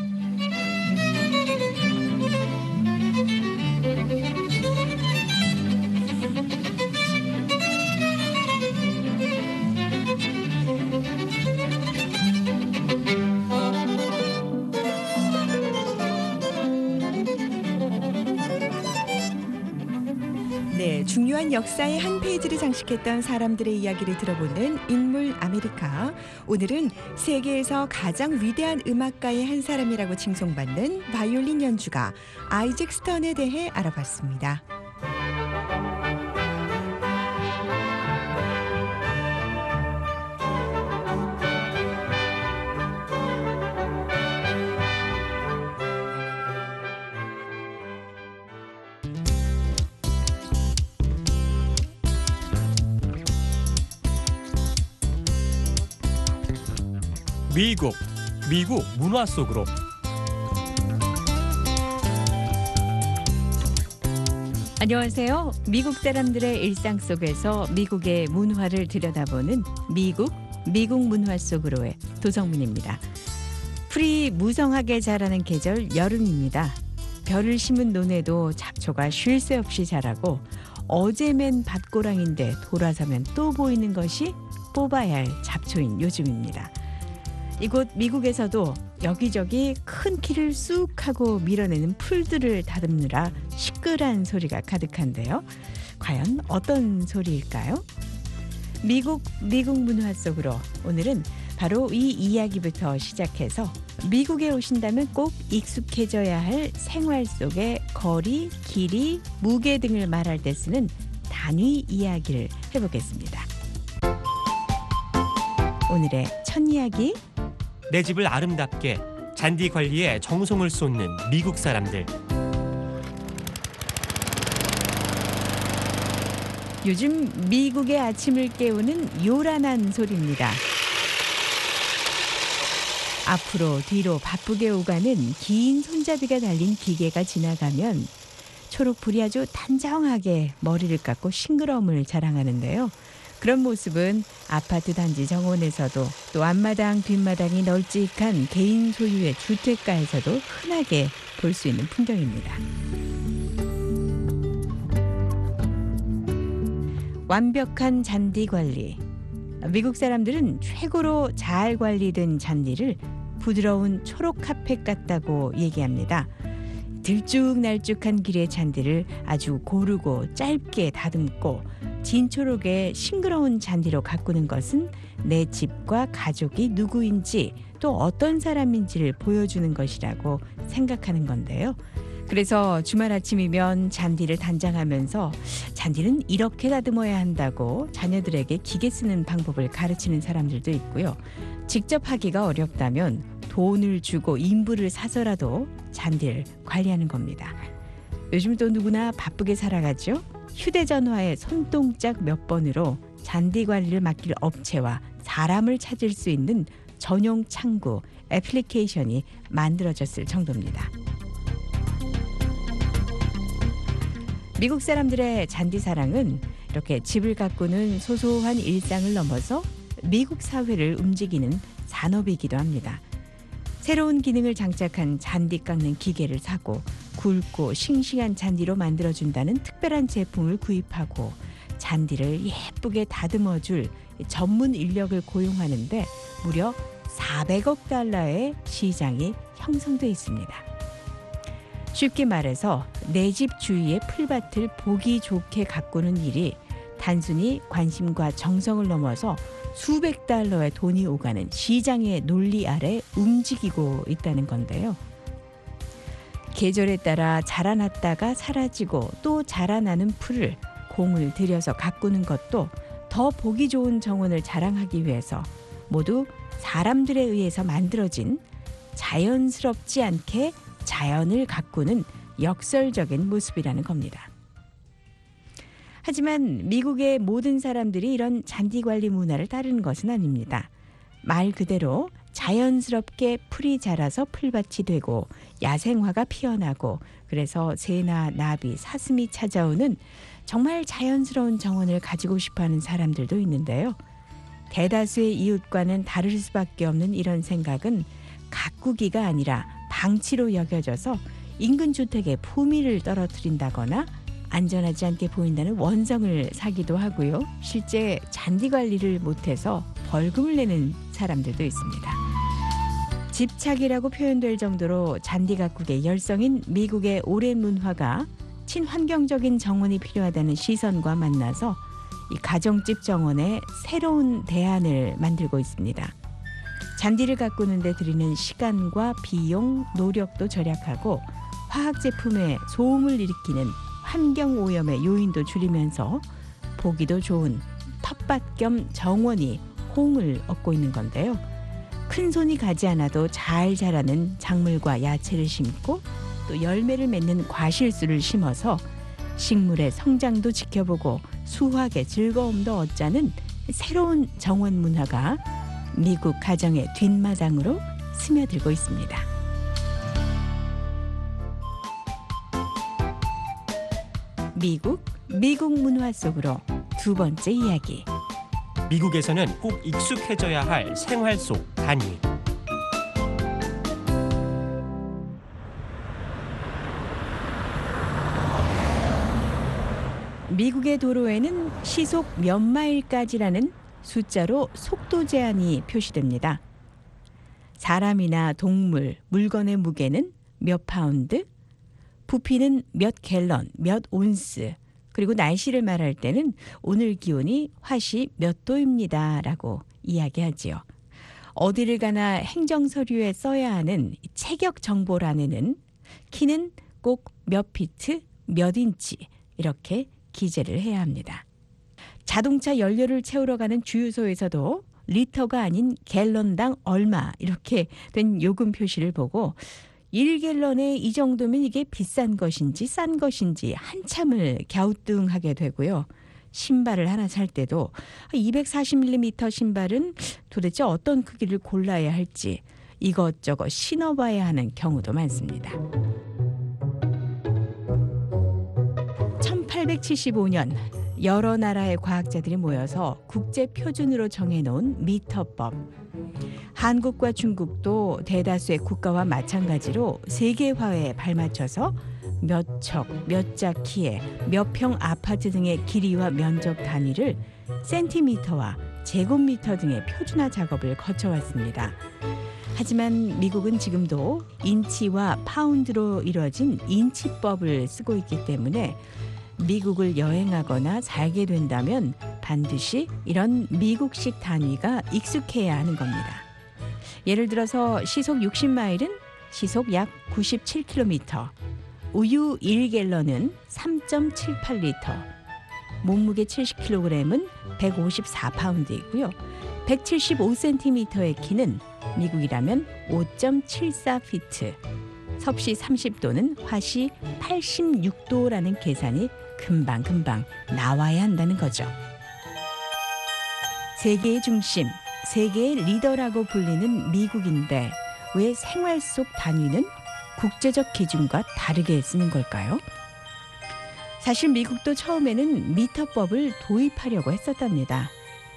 Speaker 2: 네, 중요한 역사의 한 페이지를 장식했던 사람들의 이야기를 들어보는 인물 아메리카. 오늘은 세계에서 가장 위대한 음악가의 한 사람이라고 칭송받는 바이올린 연주가 아이잭 스턴에 대해 알아봤습니다.
Speaker 10: 미국, 미국 문화 속으로.
Speaker 11: 안녕하세요. 미국 사람들의 일상 속에서 미국의 문화를 들여다보는 미국, 미국 문화 속으로의 도성민입니다. 풀이 무성하게 자라는 계절 여름입니다. 벼를 심은 논에도 잡초가 쉴 새 없이 자라고 어제 맨 밭고랑인데 돌아서면 또 보이는 것이 뽑아야 할 잡초인 요즘입니다. 이곳 미국에서도 여기저기 큰 키를 쑥 하고 밀어내는 풀들을 다듬느라 시끌한 소리가 가득한데요. 과연 어떤 소리일까요? 미국, 미국 문화 속으로 오늘은 바로 이 이야기부터 시작해서 미국에 오신다면 꼭 익숙해져야 할 생활 속의 거리, 길이, 무게 등을 말할 때 쓰는 잔위 이야기를 해보겠습니다. 오늘의 첫 이야기,
Speaker 10: 내 집을 아름답게 잔디 관리에 정성을 쏟는 미국 사람들.
Speaker 11: 요즘 미국의 아침을 깨우는 요란한 소리입니다. 앞으로 뒤로 바쁘게 오가는 긴 손잡이가 달린 기계가 지나가면 초록불이 아주 단정하게 머리를 깎고 싱그러움을 자랑하는데요. 그런 모습은 아파트 단지 정원에서도 또 앞마당 뒷마당이 널찍한 개인 소유의 주택가에서도 흔하게 볼 수 있는 풍경입니다. 완벽한 잔디 관리. 미국 사람들은 최고로 잘 관리된 잔디를 부드러운 초록 카펫 같다고 얘기합니다. 들쭉날쭉한 길의 잔디를 아주 고르고 짧게 다듬고 진초록의 싱그러운 잔디로 가꾸는 것은 내 집과 가족이 누구인지 또 어떤 사람인지를 보여주는 것이라고 생각하는 건데요. 그래서 주말 아침이면 잔디를 단장하면서 잔디는 이렇게 다듬어야 한다고 자녀들에게 기계 쓰는 방법을 가르치는 사람들도 있고요. 직접 하기가 어렵다면 돈을 주고 인부를 사서라도 잔디를 관리하는 겁니다. 요즘 또 누구나 바쁘게 살아가죠. 휴대전화의 손동작 몇 번으로 잔디 관리를 맡길 업체와 사람을 찾을 수 있는 전용 창구, 애플리케이션이 만들어졌을 정도입니다. 미국 사람들의 잔디 사랑은 이렇게 집을 가꾸는 소소한 일상을 넘어서 미국 사회를 움직이는 산업이기도 합니다. 새로운 기능을 장착한 잔디 깎는 기계를 사고 굵고 싱싱한 잔디로 만들어준다는 특별한 제품을 구입하고 잔디를 예쁘게 다듬어줄 전문 인력을 고용하는데 무려 사백억 달러의 시장이 형성돼 있습니다. 쉽게 말해서 내 집 주위의 풀밭을 보기 좋게 가꾸는 일이 단순히 관심과 정성을 넘어서 수백 달러의 돈이 오가는 시장의 논리 아래 움직이고 있다는 건데요. 계절에 따라 자라났다가 사라지고 또 자라나는 풀을 공을 들여서 가꾸는 것도 더 보기 좋은 정원을 자랑하기 위해서 모두 사람들에 의해서 만들어진 자연스럽지 않게 자연을 가꾸는 역설적인 모습이라는 겁니다. 하지만 미국의 모든 사람들이 이런 잔디 관리 문화를 따르는 것은 아닙니다. 말 그대로 자연스럽게 풀이 자라서 풀밭이 되고 야생화가 피어나고 그래서 새나 나비, 사슴이 찾아오는 정말 자연스러운 정원을 가지고 싶어하는 사람들도 있는데요. 대다수의 이웃과는 다를 수밖에 없는 이런 생각은 가꾸기가 아니라 방치로 여겨져서 인근 주택의 품위를 떨어뜨린다거나 안전하지 않게 보인다는 원성을 사기도 하고요. 실제 잔디 관리를 못해서 벌금을 내는 사람들도 있습니다. 집착이라고 표현될 정도로 잔디 가꾸기에 열성인 미국의 오랜 문화가 친환경적인 정원이 필요하다는 시선과 만나서 이 가정집 정원에 새로운 대안을 만들고 있습니다. 잔디를 가꾸는 데 들이는 시간과 비용, 노력도 절약하고 화학 제품의 소음을 일으키는 환경오염의 요인도 줄이면서 보기도 좋은 텃밭 겸 정원이 호응을 얻고 있는 건데요. 큰 손이 가지 않아도 잘 자라는 작물과 야채를 심고 또 열매를 맺는 과실수를 심어서 식물의 성장도 지켜보고 수확의 즐거움도 얻자는 새로운 정원 문화가 미국 가정의 뒷마당으로 스며들고 있습니다. 미국, 미국 문화 속으로 두 번째 이야기.
Speaker 10: 미국에서는 꼭 익숙해져야 할 생활 속 단위.
Speaker 11: 미국의 도로에는 시속 몇 마일까지라는 숫자로 속도 제한이 표시됩니다. 사람이나 동물, 물건의 무게는 몇 파운드, 부피는 몇 갤런, 몇 온스, 그리고 날씨를 말할 때는 오늘 기온이 화씨 몇 도입니다 라고 이야기하지요. 어디를 가나 행정서류에 써야 하는 체격 정보란에는 키는 꼭 몇 피트, 몇 인치 이렇게 기재를 해야 합니다. 자동차 연료를 채우러 가는 주유소에서도 리터가 아닌 갤런당 얼마 이렇게 된 요금 표시를 보고 일 갤런에 이 정도면 이게 비싼 것인지 싼 것인지 한참을 갸우뚱하게 되고요. 신발을 하나 살 때도 이백사십 밀리미터 신발은 도대체 어떤 크기를 골라야 할지 이것저것 신어봐야 하는 경우도 많습니다. 천팔백칠십오 년 여러 나라의 과학자들이 모여서 국제 표준으로 정해놓은 미터법. 한국과 중국도 대다수의 국가와 마찬가지로 세계화에 발맞춰서 몇 척, 몇 자 키에 몇 평 아파트 등의 길이와 면적 단위를 센티미터와 제곱미터 등의 표준화 작업을 거쳐왔습니다. 하지만 미국은 지금도 인치와 파운드로 이루어진 인치법을 쓰고 있기 때문에 미국을 여행하거나 살게 된다면 반드시 이런 미국식 단위가 익숙해야 하는 겁니다. 예를 들어서 시속 육십 마일은 시속 약 구십칠 킬로미터, 우유 일 갤런은 삼 점 칠팔 리터, 몸무게 칠십 킬로그램은 백오십사 파운드이고요. 백칠십오 센티미터의 키는 미국이라면 오 점 칠사 피트, 섭씨 삼십 도는 화씨 팔십육 도라는 계산이 금방금방 나와야 한다는 거죠. 세계의 중심, 세계의 리더라고 불리는 미국인데 왜 생활 속 단위는 국제적 기준과 다르게 쓰는 걸까요? 사실 미국도 처음에는 미터법을 도입하려고 했었답니다.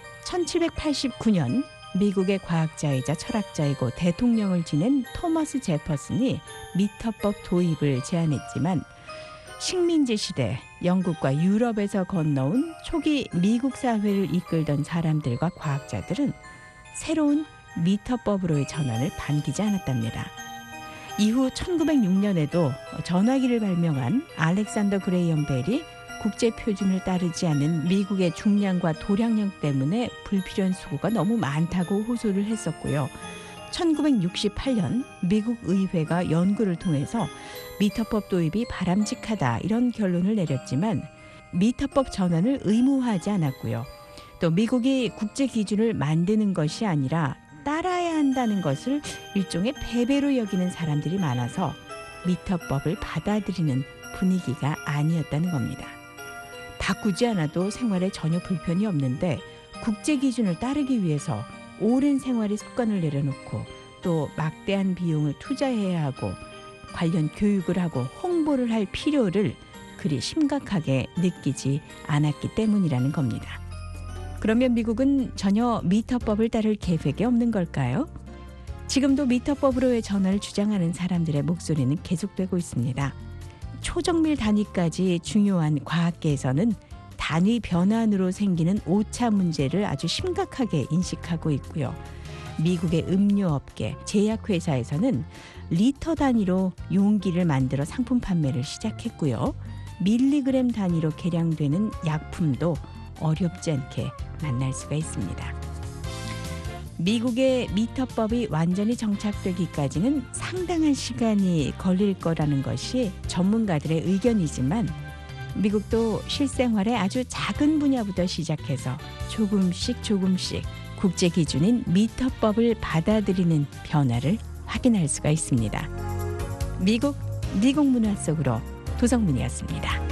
Speaker 11: 천칠백팔십구 년 미국의 과학자이자 철학자이고 대통령을 지낸 토머스 제퍼슨이 미터법 도입을 제안했지만 식민지 시대 영국과 유럽에서 건너온 초기 미국 사회를 이끌던 사람들과 과학자들은 새로운 미터법으로의 전환을 반기지 않았답니다. 이후 천구백육 년에도 전화기를 발명한 알렉산더 그레이엄 벨이 국제 표준을 따르지 않는 미국의 중량과 도량령 때문에 불필요한 수고가 너무 많다고 호소를 했었고요. 천구백육십팔 년 미국 의회가 연구를 통해서 미터법 도입이 바람직하다 이런 결론을 내렸지만 미터법 전환을 의무화하지 않았고요. 또 미국이 국제 기준을 만드는 것이 아니라 따라야 한다는 것을 일종의 패배로 여기는 사람들이 많아서 미터법을 받아들이는 분위기가 아니었다는 겁니다. 바꾸지 않아도 생활에 전혀 불편이 없는데 국제 기준을 따르기 위해서 오랜 생활의 습관을 내려놓고 또 막대한 비용을 투자해야 하고 관련 교육을 하고 홍보를 할 필요를 그리 심각하게 느끼지 않았기 때문이라는 겁니다. 그러면 미국은 전혀 미터법을 따를 계획이 없는 걸까요? 지금도 미터법으로의 전환을 주장하는 사람들의 목소리는 계속되고 있습니다. 초정밀 단위까지 중요한 과학계에서는 단위 변환으로 생기는 오차 문제를 아주 심각하게 인식하고 있고요. 미국의 음료업계, 제약회사에서는 리터 단위로 용기를 만들어 상품 판매를 시작했고요. 밀리그램 단위로 계량되는 약품도 어렵지 않게 만날 수가 있습니다. 미국의 미터법이 완전히 정착되기까지는 상당한 시간이 걸릴 거라는 것이 전문가들의 의견이지만 미국도 실생활의 아주 작은 분야부터 시작해서 조금씩 조금씩 국제 기준인 미터법을 받아들이는 변화를 확인할 수가 있습니다. 미국, 미국 문화 속으로 도성문이었습니다.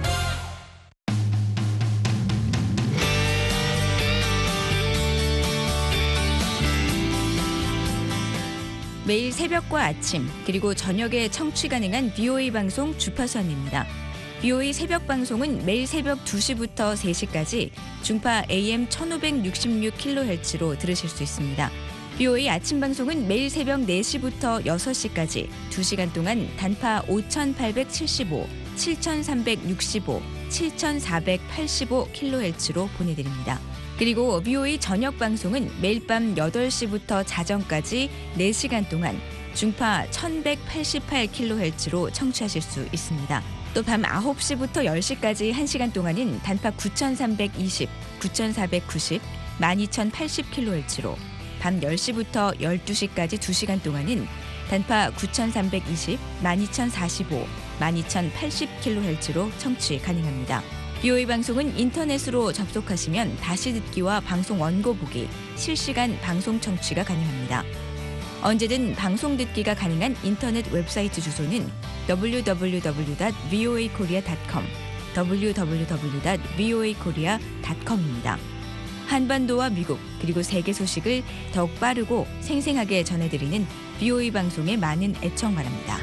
Speaker 12: 매일 새벽과 아침 그리고 저녁에 청취 가능한 비오에이 방송 주파수입니다. 비오에이 새벽 방송은 매일 새벽 두 시부터 세 시까지 중파 에이엠 천오백육십육 킬로헤르츠로 들으실 수 있습니다. 비오에이 아침 방송은 매일 새벽 네 시부터 여섯 시까지 두 시간 동안 단파 오천팔백칠십오, 칠천삼백육십오, 칠천사백팔십오 킬로헤르츠로 보내드립니다. 그리고 비오에이 저녁 방송은 매일 밤 여덟 시부터 자정까지 네 시간 동안 중파 천백팔십팔 킬로헤르츠로 청취하실 수 있습니다. 또 밤 아홉 시부터 열 시까지 한 시간 동안은 단파 구천삼백이십, 구천사백구십, 만 이천팔십 킬로헤르츠로 밤 열 시부터 열두 시까지 두 시간 동안은 단파 구천삼백이십, 만 이천사십오, 만 이천팔십 킬로헤르츠로 청취 가능합니다. 비오에이 방송은 인터넷으로 접속하시면 다시 듣기와 방송 원고 보기, 실시간 방송 청취가 가능합니다. 언제든 방송 듣기가 가능한 인터넷 웹사이트 주소는 더블유 더블유 더블유 닷 브이오에이 코리아 닷 컴, 더블유 더블유 더블유 닷 브이오에이 코리아 닷 컴입니다. 한반도와 미국 그리고 세계 소식을 더욱 빠르고 생생하게 전해드리는 비오에이 방송에 많은 애청 바랍니다.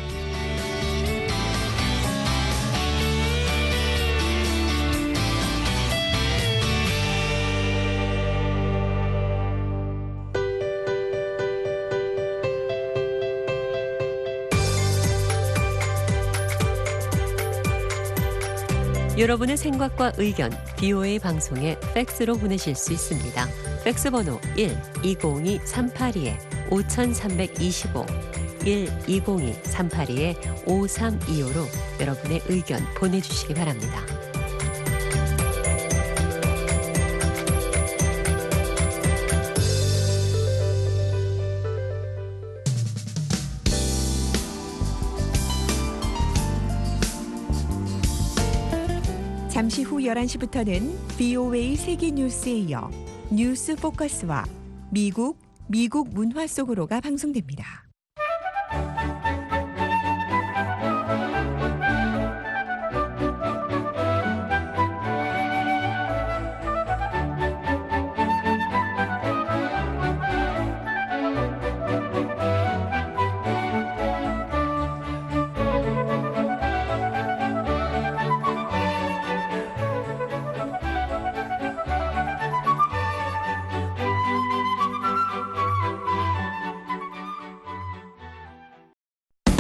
Speaker 13: 여러분의 생각과 의견 비오에이 방송에 팩스로 보내실 수 있습니다. 팩스 번호 일 이공이 삼팔이 오삼이오 일 이공이 삼팔이 오삼이오로 여러분의 의견 보내주시기 바랍니다.
Speaker 2: 잠시 후 열한 시부터는 비오에이 세계 뉴스에 이어 뉴스 포커스와 미국, 미국 문화 속으로가 방송됩니다.